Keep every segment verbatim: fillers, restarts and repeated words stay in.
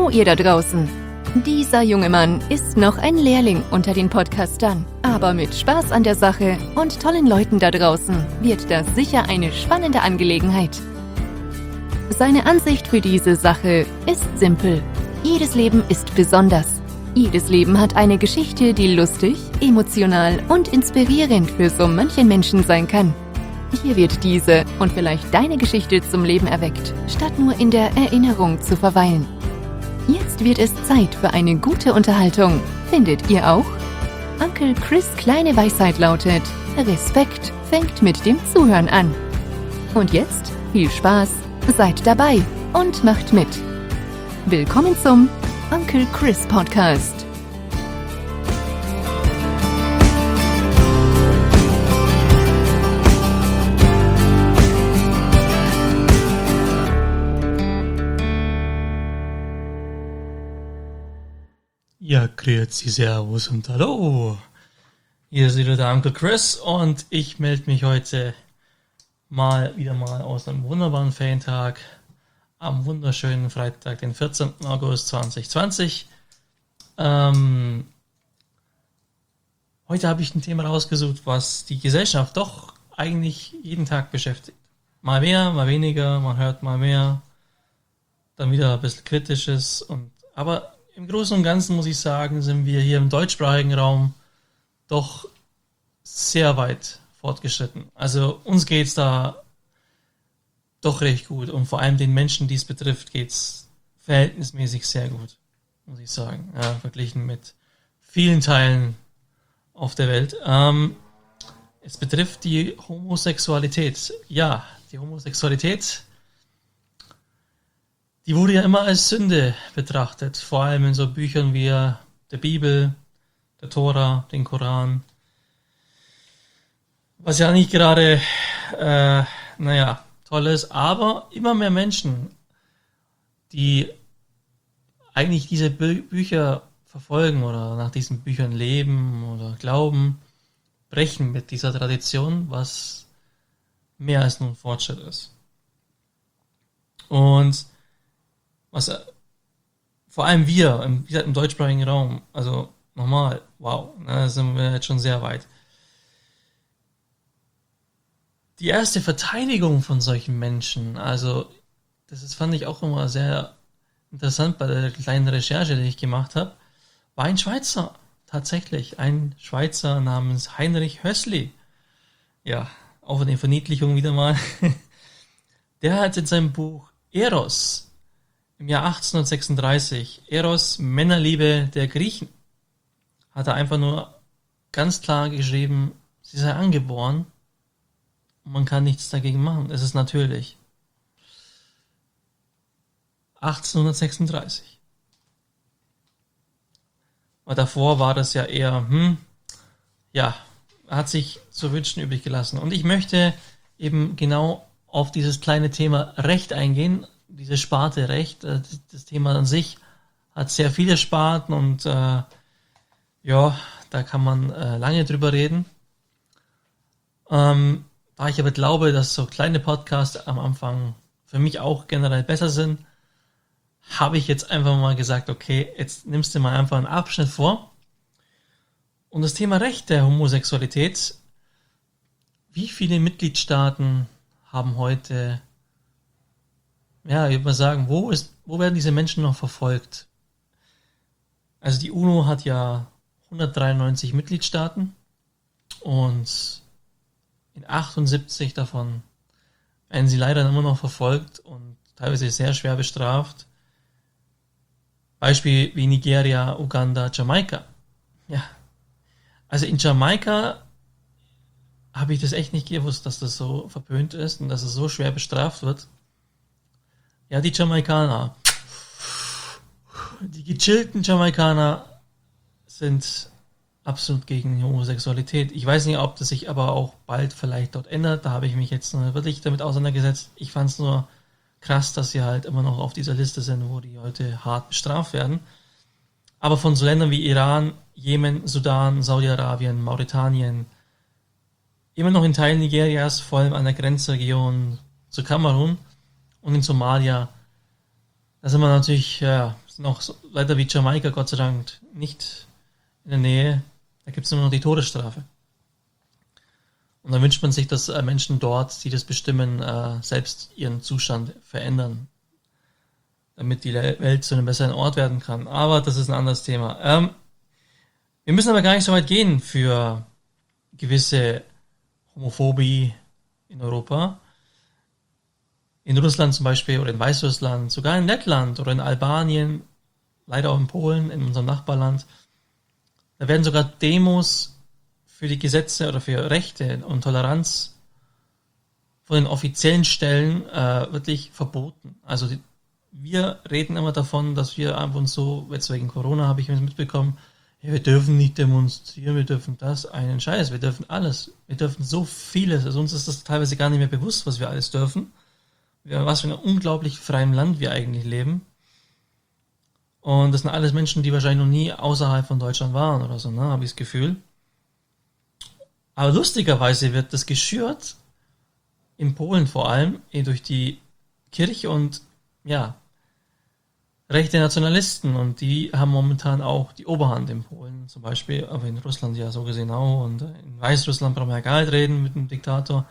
Hallo ihr da draußen. Dieser junge Mann ist noch ein Lehrling unter den Podcastern, aber mit Spaß an der Sache und tollen Leuten da draußen wird das sicher eine spannende Angelegenheit. Seine Ansicht für diese Sache ist simpel. Jedes Leben ist besonders. Jedes Leben hat eine Geschichte, die lustig, emotional und inspirierend für so manchen Menschen sein kann. Hier wird diese und vielleicht deine Geschichte zum Leben erweckt, statt nur in der Erinnerung zu verweilen. Jetzt wird es Zeit für eine gute Unterhaltung. Findet ihr auch? Onkel Chris' kleine Weisheit lautet: Respekt fängt mit dem Zuhören an. Und jetzt viel Spaß, seid dabei und macht mit. Willkommen zum Onkel Chris Podcast. Ja, grüezi, servus und hallo. Hier ist wieder der Onkel Chris und ich melde mich heute mal wieder mal aus einem wunderbaren Ferientag am wunderschönen Freitag, den vierzehnten August zweitausendzwanzig. Ähm, heute habe ich ein Thema rausgesucht, was die Gesellschaft doch eigentlich jeden Tag beschäftigt. Mal mehr, mal weniger, man hört mal mehr, dann wieder ein bisschen Kritisches, und aber im Großen und Ganzen muss ich sagen, sind wir hier im deutschsprachigen Raum doch sehr weit fortgeschritten. Also uns geht es da doch recht gut, und vor allem den Menschen, die es betrifft, geht es verhältnismäßig sehr gut, muss ich sagen, ja, verglichen mit vielen Teilen auf der Welt. Ähm, es betrifft die Homosexualität. Ja, die Homosexualität, die wurde ja immer als Sünde betrachtet, vor allem in so Büchern wie der Bibel, der Tora, den Koran. Was ja nicht gerade, äh, naja, toll ist, aber immer mehr Menschen, die eigentlich diese Bü- Bücher verfolgen oder nach diesen Büchern leben oder glauben, brechen mit dieser Tradition, was mehr als nur ein Fortschritt ist. Und was äh, vor allem wir, im, wie gesagt, im deutschsprachigen Raum, also nochmal, wow, da sind wir jetzt schon sehr weit. Die erste Verteidigung von solchen Menschen, also das ist, fand ich auch immer sehr interessant bei der kleinen Recherche, die ich gemacht habe, war ein Schweizer, tatsächlich, ein Schweizer namens Heinrich Hössli. Ja, auch eine Verniedlichung wieder mal. Der hat in seinem Buch Eros im Jahr achtzehnhundertsechsunddreißig, Eros, Männerliebe der Griechen, hat er einfach nur ganz klar geschrieben, sie sei angeboren und man kann nichts dagegen machen. Es ist natürlich. achtzehnhundertsechsunddreißig. Aber davor war das ja eher, hm, ja, hat sich zu wünschen übrig gelassen. Und ich möchte eben genau auf dieses kleine Thema Recht eingehen, diese Sparte Recht. Das Thema an sich hat sehr viele Sparten, und äh, ja, da kann man äh, lange drüber reden. Ähm, da ich aber glaube, dass so kleine Podcasts am Anfang für mich auch generell besser sind, habe ich jetzt einfach mal gesagt, okay, jetzt nimmst du mal einfach einen Abschnitt vor. Und das Thema Recht der Homosexualität, wie viele Mitgliedstaaten haben heute, ja, ich würde mal sagen, wo ist, wo werden diese Menschen noch verfolgt? Also die UNO hat ja hundertdreiundneunzig Mitgliedstaaten, und in achtundsiebzig davon werden sie leider immer noch verfolgt und teilweise sehr schwer bestraft. Beispiel wie Nigeria, Uganda, Jamaika. Ja, also in Jamaika habe ich das echt nicht gewusst, dass das so verpönt ist und dass es so schwer bestraft wird. Ja, die Jamaikaner, die gechillten Jamaikaner sind absolut gegen die Homosexualität. Ich weiß nicht, ob das sich aber auch bald vielleicht dort ändert. Da habe ich mich jetzt nur wirklich damit auseinandergesetzt. Ich fand es nur krass, dass sie halt immer noch auf dieser Liste sind, wo die Leute hart bestraft werden. Aber von so Ländern wie Iran, Jemen, Sudan, Saudi-Arabien, Mauretanien, immer noch in Teilen Nigerias, vor allem an der Grenzregion zu Kamerun und in Somalia, da sind wir natürlich, ja, sind auch so, leider wie Jamaika, Gott sei Dank, nicht in der Nähe. Da gibt es nur noch die Todesstrafe. Und dann wünscht man sich, dass äh, Menschen dort, die das bestimmen, äh, selbst ihren Zustand verändern, damit die Welt zu einem besseren Ort werden kann. Aber das ist ein anderes Thema. Ähm, wir müssen aber gar nicht so weit gehen für gewisse Homophobie in Europa. In Russland zum Beispiel oder in Weißrussland, sogar in Lettland oder in Albanien, leider auch in Polen, in unserem Nachbarland. Da werden sogar Demos für die Gesetze oder für Rechte und Toleranz von den offiziellen Stellen äh, wirklich verboten. Also die, wir reden immer davon, dass wir ab und so, jetzt wegen Corona habe ich mitbekommen, ja, wir dürfen nicht demonstrieren, wir dürfen das, einen Scheiß, wir dürfen alles. Wir dürfen so vieles. Also uns ist das teilweise gar nicht mehr bewusst, was wir alles dürfen. Was für ein unglaublich freiem Land wir eigentlich leben. Und das sind alles Menschen, die wahrscheinlich noch nie außerhalb von Deutschland waren oder so, ne, habe ich das Gefühl. Aber lustigerweise wird das geschürt, in Polen vor allem, eh durch die Kirche und, ja, rechte Nationalisten. Und die haben momentan auch die Oberhand in Polen zum Beispiel, aber in Russland ja so gesehen auch. Und in Weißrussland brauchen wir ja gar nicht reden mit dem Diktator.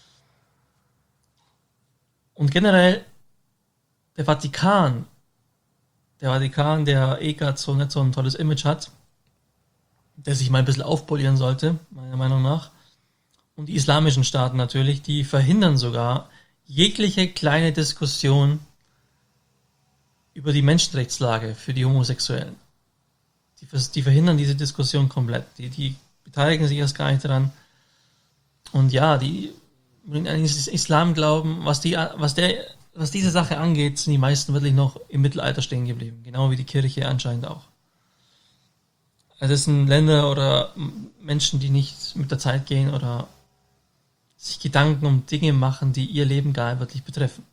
Und generell der Vatikan, der Vatikan, der eh gerade so nicht so ein tolles Image hat, der sich mal ein bisschen aufpolieren sollte, meiner Meinung nach. Und die islamischen Staaten natürlich, die verhindern sogar jegliche kleine Diskussion über die Menschenrechtslage für die Homosexuellen. Die, die verhindern diese Diskussion komplett. Die, die beteiligen sich erst gar nicht daran. Und ja, die eigentlich Islam glauben, was, die, was, der, was diese Sache angeht, sind die meisten wirklich noch im Mittelalter stehen geblieben. Genau wie die Kirche anscheinend auch. Also es sind Länder oder Menschen, die nicht mit der Zeit gehen oder sich Gedanken um Dinge machen, die ihr Leben gar nicht wirklich betreffen.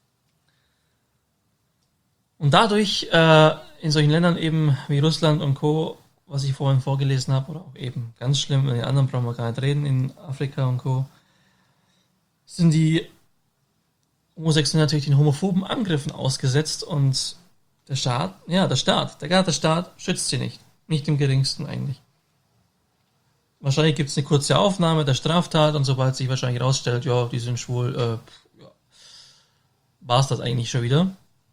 Und dadurch äh, in solchen Ländern eben wie Russland und Co., was ich vorhin vorgelesen habe, oder auch eben ganz schlimm, in den anderen brauchen wir gar nicht reden, in Afrika und Co., sind die Homosexuellen natürlich den homophoben Angriffen ausgesetzt und der Staat, ja, der Staat, der, der Staat schützt sie nicht. Nicht im geringsten eigentlich. Wahrscheinlich gibt es eine kurze Aufnahme der Straftat und sobald sich wahrscheinlich herausstellt, ja, die sind schwul, äh, ja, war es das eigentlich schon wieder.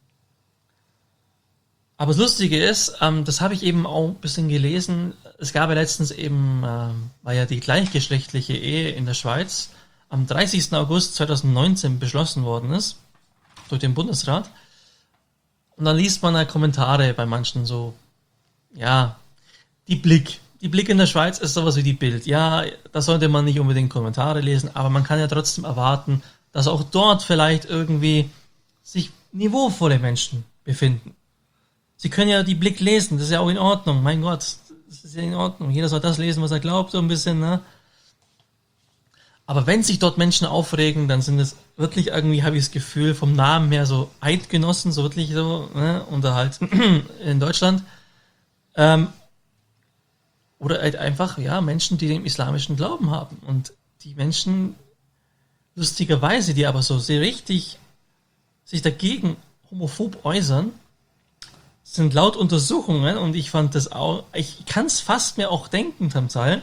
Aber das Lustige ist, ähm, das habe ich eben auch ein bisschen gelesen, es gab ja letztens eben, ähm, war ja die gleichgeschlechtliche Ehe in der Schweiz, am dreißigsten August zweitausendneunzehn beschlossen worden ist, durch den Bundesrat. Und dann liest man da Kommentare bei manchen so, ja, die Blick. Die Blick in der Schweiz ist sowas wie die Bild. Ja, da sollte man nicht unbedingt Kommentare lesen, aber man kann ja trotzdem erwarten, dass auch dort vielleicht irgendwie sich niveauvolle Menschen befinden. Sie können ja die Blick lesen, das ist ja auch in Ordnung. Mein Gott, das ist ja in Ordnung. Jeder soll das lesen, was er glaubt, so ein bisschen, ne? Aber wenn sich dort Menschen aufregen, dann sind es wirklich irgendwie, habe ich das Gefühl, vom Namen her so Eidgenossen, so wirklich so, ne, oder halt in Deutschland. Ähm, oder halt einfach, ja, Menschen, die den islamischen Glauben haben. Und die Menschen, lustigerweise, die aber so sehr richtig sich dagegen homophob äußern, sind laut Untersuchungen, und ich fand das auch, ich kann es fast mir auch denken, zum Teil,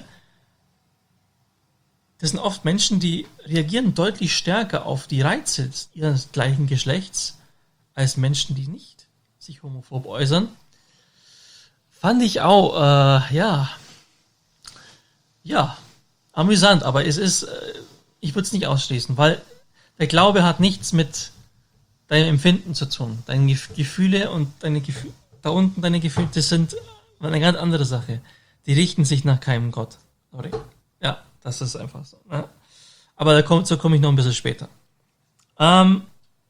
das sind oft Menschen, die reagieren deutlich stärker auf die Reize ihres gleichen Geschlechts als Menschen, die nicht sich homophob äußern. Fand ich auch, äh, ja, ja, amüsant, aber es ist, äh, ich würde es nicht ausschließen, weil der Glaube hat nichts mit deinem Empfinden zu tun. Deine Gef- Gefühle und deine Gefühle, da unten deine Gefühle, das sind eine ganz andere Sache. Die richten sich nach keinem Gott. Sorry. Ja, das ist einfach so. Ne? Aber da kommt, so komme ich noch ein bisschen später. Ähm,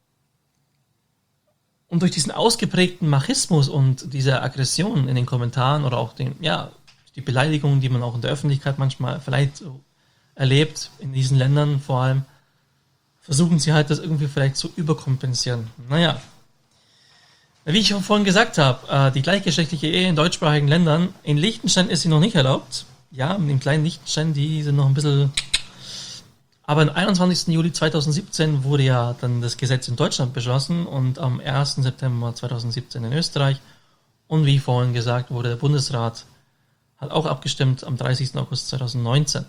und durch diesen ausgeprägten Machismus und diese Aggression in den Kommentaren oder auch den, ja, die Beleidigungen, die man auch in der Öffentlichkeit manchmal vielleicht so erlebt, in diesen Ländern vor allem, versuchen sie halt das irgendwie vielleicht zu überkompensieren. Naja, wie ich schon vorhin gesagt habe, die gleichgeschlechtliche Ehe in deutschsprachigen Ländern, in Liechtenstein ist sie noch nicht erlaubt. Ja, in dem kleinen Liechtenstein, die sind noch ein bisschen... Aber am einundzwanzigsten Juli zweitausendsiebzehn wurde ja dann das Gesetz in Deutschland beschlossen und am ersten September zweitausendsiebzehn in Österreich Und wie vorhin gesagt wurde, der Bundesrat hat auch abgestimmt am dreißigsten August zweitausendneunzehn.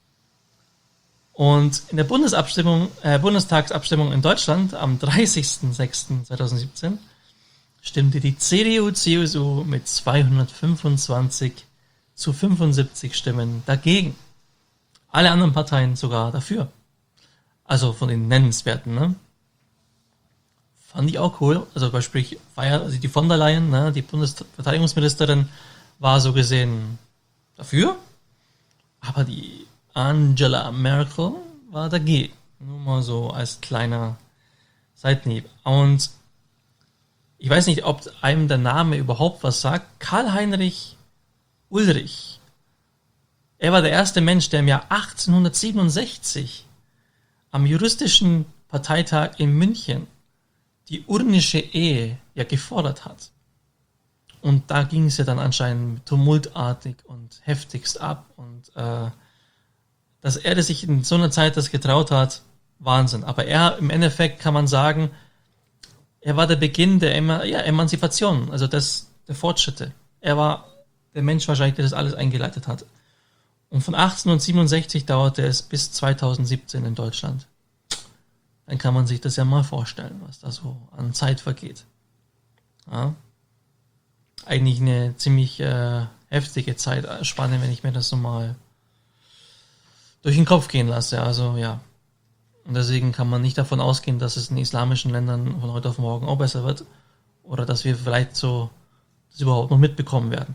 Und in der Bundesabstimmung, äh, Bundestagsabstimmung in Deutschland am dreißigsten sechsten zweitausendsiebzehn stimmte die C D U C S U mit zweihundertfünfundzwanzig zu fünfundsiebzig Stimmen dagegen. Alle anderen Parteien sogar dafür. Also von den Nennenswerten, ne? Fand ich auch cool. Also beispielsweise also die von der Leyen, ne, die Bundesverteidigungsministerin, war so gesehen dafür. Aber die Angela Merkel war dagegen. Nur mal so als kleiner Seitenhieb. Und ich weiß nicht, ob einem der Name überhaupt was sagt. Karl-Heinrich Ulrich. Er war der erste Mensch, der im Jahr achtzehnhundertsiebenundsechzig am juristischen Parteitag in München die urnische Ehe ja gefordert hat. Und da ging es ja dann anscheinend tumultartig und heftigst ab. Und äh, dass er sich in so einer Zeit das getraut hat, Wahnsinn. Aber er, im Endeffekt kann man sagen, er war der Beginn der Eman- ja, Emanzipation, also des, der Fortschritte. Er war der Mensch wahrscheinlich, der das alles eingeleitet hat. Und von achtzehnhundertsiebenundsechzig dauerte es bis zweitausendsiebzehn in Deutschland. Dann kann man sich das ja mal vorstellen, was da so an Zeit vergeht. Ja. Eigentlich eine ziemlich äh, heftige Zeitspanne, wenn ich mir das so mal durch den Kopf gehen lasse. Also ja. Und deswegen kann man nicht davon ausgehen, dass es in islamischen Ländern von heute auf morgen auch besser wird. Oder dass wir vielleicht so das überhaupt noch mitbekommen werden.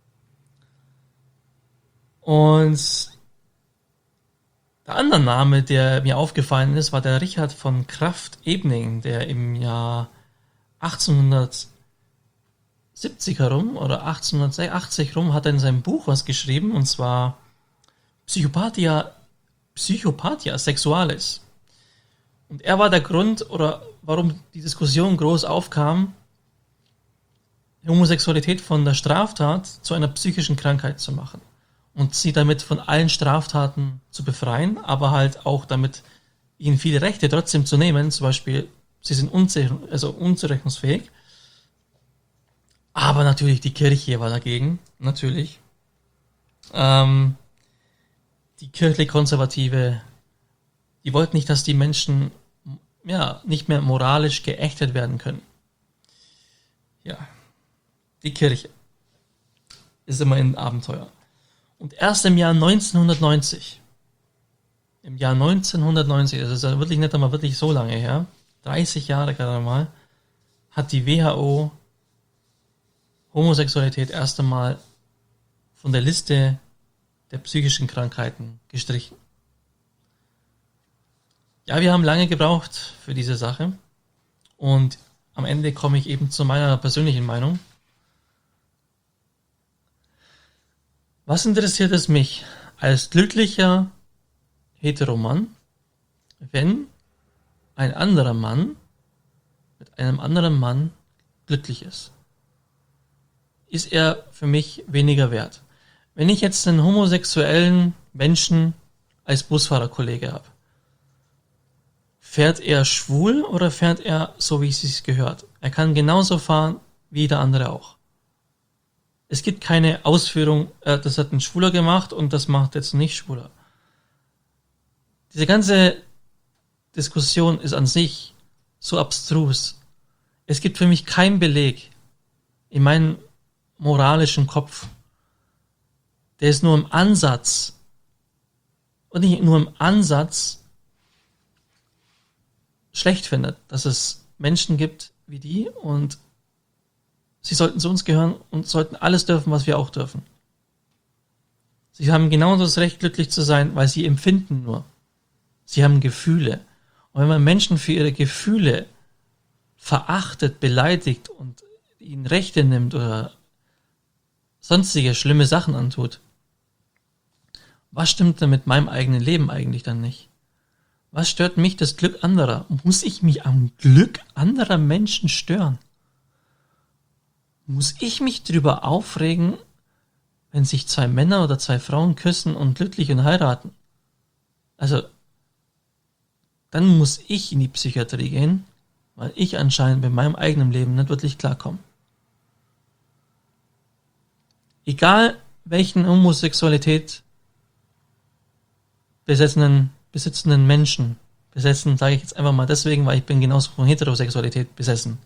Und der andere Name, der mir aufgefallen ist, war der Richard von Krafft-Ebning, der im Jahr achtzehnhundertsiebzig herum oder achtzehnhundertachtzig rum hat er in seinem Buch was geschrieben, und zwar Psychopathia, Psychopathia Sexualis. Und er war der Grund, oder warum die Diskussion groß aufkam, Homosexualität von der Straftat zu einer psychischen Krankheit zu machen. Und sie damit von allen Straftaten zu befreien, aber halt auch damit ihnen viele Rechte trotzdem zu nehmen. Zum Beispiel, sie sind unzurechnungsfähig, also unzurechnungsfähig. Aber natürlich, die Kirche war dagegen, natürlich. Ähm, die kirchlich-konservative, die wollten nicht, dass die Menschen ja nicht mehr moralisch geächtet werden können. Ja, die Kirche ist immer ein Abenteuer. Und erst im Jahr neunzehnhundertneunzig, im Jahr neunzehnhundertneunzig, das ist ja wirklich nicht einmal wirklich so lange her, dreißig Jahre gerade mal, hat die W H O Homosexualität erst einmal von der Liste der psychischen Krankheiten gestrichen. Ja, wir haben lange gebraucht für diese Sache und am Ende komme ich eben zu meiner persönlichen Meinung. Was interessiert es mich als glücklicher Heteromann, wenn ein anderer Mann mit einem anderen Mann glücklich ist? Ist er für mich weniger wert? Wenn ich jetzt einen homosexuellen Menschen als Busfahrerkollege habe, fährt er schwul oder fährt er so, wie es sich gehört? Er kann genauso fahren wie der andere auch. Es gibt keine Ausführung, äh, das hat ein Schwuler gemacht und das macht jetzt nicht Schwuler. Diese ganze Diskussion ist an sich so abstrus. Es gibt für mich keinen Beleg in meinem moralischen Kopf, der ist nur im Ansatz und nicht nur im Ansatz schlecht findet, dass es Menschen gibt wie die und sie sollten zu uns gehören und sollten alles dürfen, was wir auch dürfen. Sie haben genauso das Recht, glücklich zu sein, weil sie empfinden nur. Sie haben Gefühle. Und wenn man Menschen für ihre Gefühle verachtet, beleidigt und ihnen Rechte nimmt oder sonstige schlimme Sachen antut, was stimmt denn mit meinem eigenen Leben eigentlich dann nicht? Was stört mich das Glück anderer? Muss ich mich am Glück anderer Menschen stören? Muss ich mich drüber aufregen, wenn sich zwei Männer oder zwei Frauen küssen und glücklich und heiraten? Also, dann muss ich in die Psychiatrie gehen, weil ich anscheinend mit meinem eigenen Leben nicht wirklich klarkomme. egal welchen Homosexualität besessenen, besitzenden Menschen, besessen sage ich jetzt einfach mal deswegen, weil ich bin genauso von Heterosexualität besessen.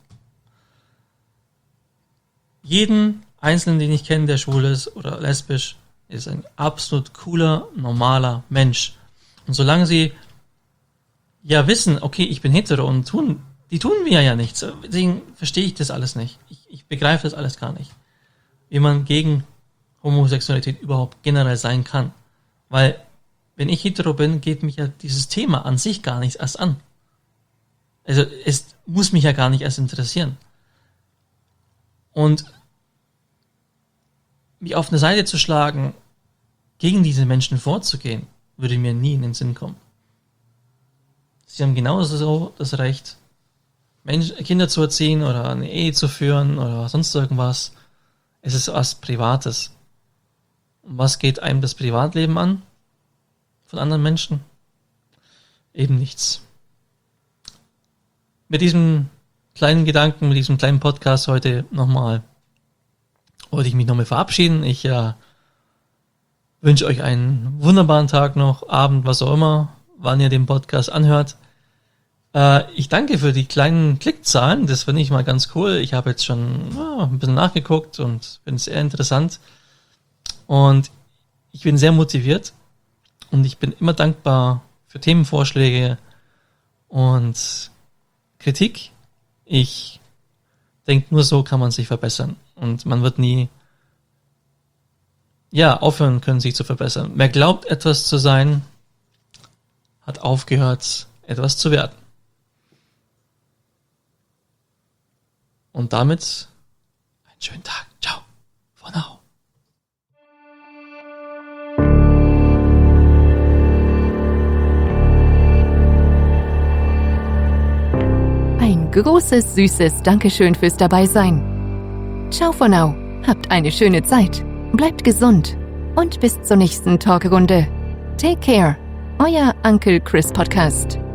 Jeden Einzelnen, den ich kenne, der schwul ist oder lesbisch, ist ein absolut cooler, normaler Mensch. Und solange sie ja wissen, okay, ich bin hetero und tun, die tun mir ja nichts, deswegen verstehe ich das alles nicht. Ich, ich begreife das alles gar nicht. Wie man gegen Homosexualität überhaupt generell sein kann. Weil, wenn ich hetero bin, geht mich ja dieses Thema an sich gar nicht erst an. Also, es muss mich ja gar nicht erst interessieren. Und mich auf eine Seite zu schlagen, gegen diese Menschen vorzugehen, würde mir nie in den Sinn kommen. Sie haben genauso so das Recht, Menschen, Kinder zu erziehen oder eine Ehe zu führen oder sonst irgendwas. Es ist was Privates. Und was geht einem das Privatleben an? Von anderen Menschen? Eben nichts. Mit diesem kleinen Gedanken, mit diesem kleinen Podcast heute nochmal, wollte ich mich nochmal verabschieden. Ich äh, wünsche euch einen wunderbaren Tag noch, Abend, was auch immer, wann ihr den Podcast anhört. Äh, ich danke für die kleinen Klickzahlen, das finde ich mal ganz cool. Ich habe jetzt schon ja, ein bisschen nachgeguckt und finde es sehr interessant. Und ich bin sehr motiviert und ich bin immer dankbar für Themenvorschläge und Kritik. Ich denke, nur so kann man sich verbessern und man wird nie ja aufhören können, sich zu verbessern. Wer glaubt, etwas zu sein, hat aufgehört, etwas zu werden. Und damit einen schönen Tag. Ciao. For now. Ein großes, süßes Dankeschön fürs Dabeisein. Ciao for now. Habt eine schöne Zeit. Bleibt gesund. Und bis zur nächsten Talkrunde. Take care. Euer Uncle Chris Podcast.